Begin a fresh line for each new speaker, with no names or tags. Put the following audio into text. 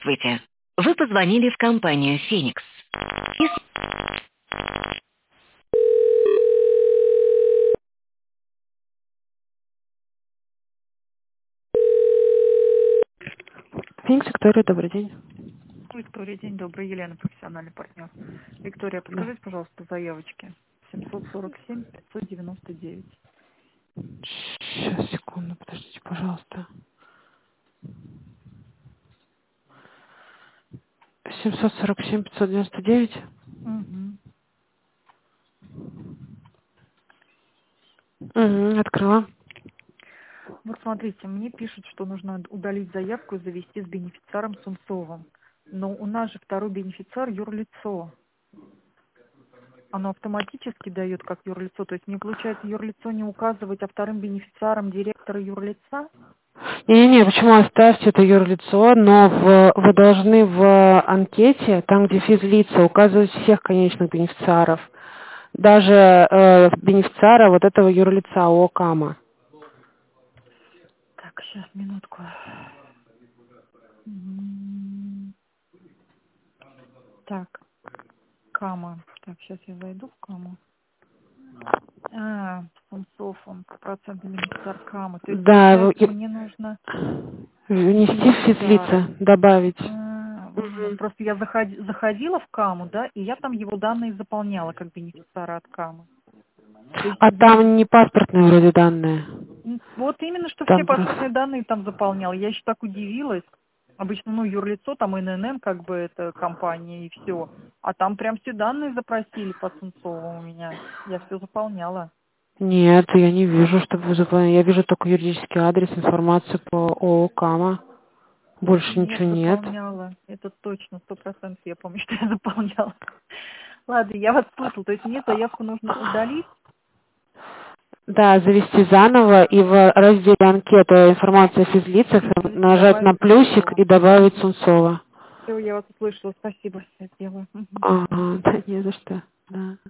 Здравствуйте. Вы позвонили в компанию «Феникс». Феникс, Виктория, добрый день.
Виктория, день добрый. Елена, профессиональный партнер. Виктория,
Да.
подскажите, пожалуйста, заявочки. 747-599.
Сейчас, секунду, подождите, пожалуйста. 747-599.
Угу.
Угу, открыла.
Вот смотрите, мне пишут, что нужно удалить заявку и завести с бенефициаром Сунцовым. Но у нас же второй бенефициар юрлицо. Оно автоматически дает как юрлицо. То есть мне получается юрлицо не указывать, а вторым бенефициаром директора юрлица?
Не-не-не, почему оставьте это юрлицо, но вы должны в анкете, там, где физлица, указывать всех конечных бенефициаров. Даже бенефициара вот этого юрлица ООО «Кама».
Так, сейчас, минутку. М, Так, Кама. Так, сейчас я зайду в Каму. Сунцов, он процентный бенефициар Камы. То есть,
Да,
получается, мне нужно
внести в
бенефициара.
физлица, добавить.
Вот. Просто я заходила в Каму, да, и я там его данные заполняла как бенефициара от Камы. То есть,
А там не паспортные вроде данные.
вот именно, что все
Там
паспортные
просто...
данные там заполняла. Я еще так удивилась. Обычно, ну, юрлицо, там ИНН, как бы, это компания, и все. А там прям все данные запросили по Сунцову у меня. Я все заполняла.
Нет, я не вижу, чтобы вы заполняли. Я вижу только юридический адрес, информацию по ООО «Кама». Больше
Нет,
ничего нет.
заполняла. Это точно, 100% я помню, что я заполняла. Ладно, я вас слышал. То есть мне заявку нужно удалить.
Да, завести заново и в разделе анкета информация о физлицах нажать на
Добавить
плюсик
Сунцова.
и добавить Сунцова.
Все, я вас услышала. Спасибо, я сделаю.
Ага, да не за что. Да.